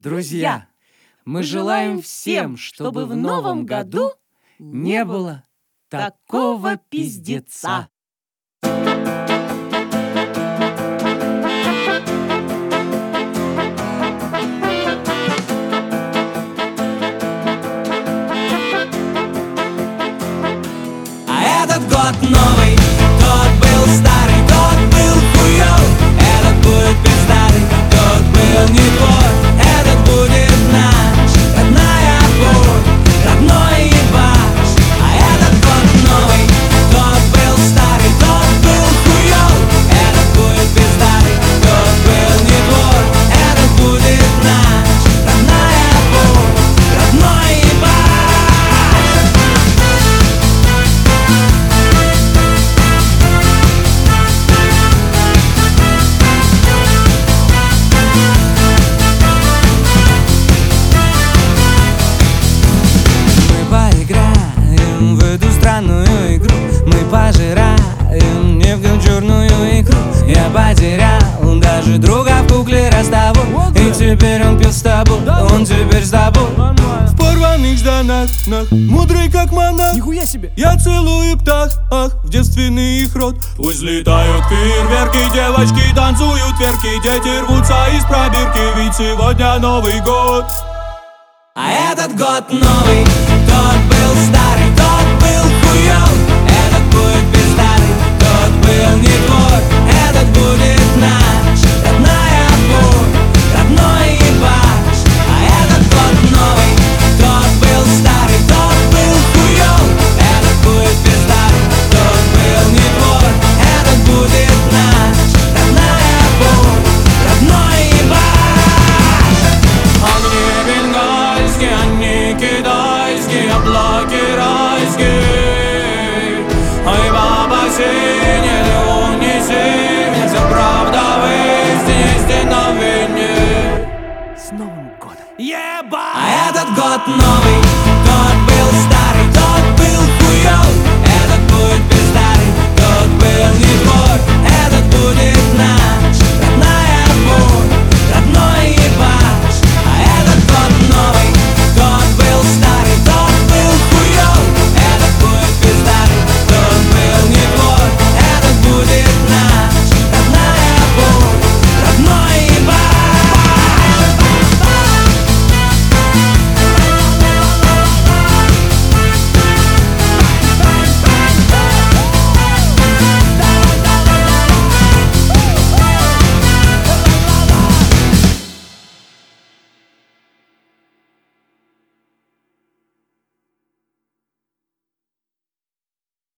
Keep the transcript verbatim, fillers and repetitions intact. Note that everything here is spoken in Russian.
Друзья, мы желаем всем, чтобы в новом году не было такого пиздеца. А этот год новый, тот был старый, тот был хуёв. Этот будет пиздатый, тот был не твой. Этот будет наш, родная боль, родной ебаш. А этот год новый, тот был старый, тот был хуёв. Этот будет пиздатый, тот был не твой. Этот будет наш, родная боль, родной ебаш. Поиграем в эту странную игру. Мы пожираем нефть черную икру. Я потерял даже друга в кукле Ростовой. И теперь он пил с тобой, он теперь с тобой. В порванных штанах, мудрый как монах. Нихуя себе! Я целую птах, ах, в девственный их рот. Пусть летают фейерверки, девочки танцуют верки. Дети рвутся из пробирки, ведь сегодня Новый год. А этот год новый, тот был старый, тот был хуёв. Этот будет пиздатый, тот был не твой. Этот будет наш, родная боль, родной ебаш. А этот год новый, тот был старый, тот был хуёв. Этот будет пиздатый, тот был не твой. Этот будет наш, родная боль, родной ебаш. Он не бенгальский, они китайские, облаки райские. Ой, баба синяя, леон не синяя. Вся правда в истине, истина в вине. С Новым годом! Еба! А этот год новый,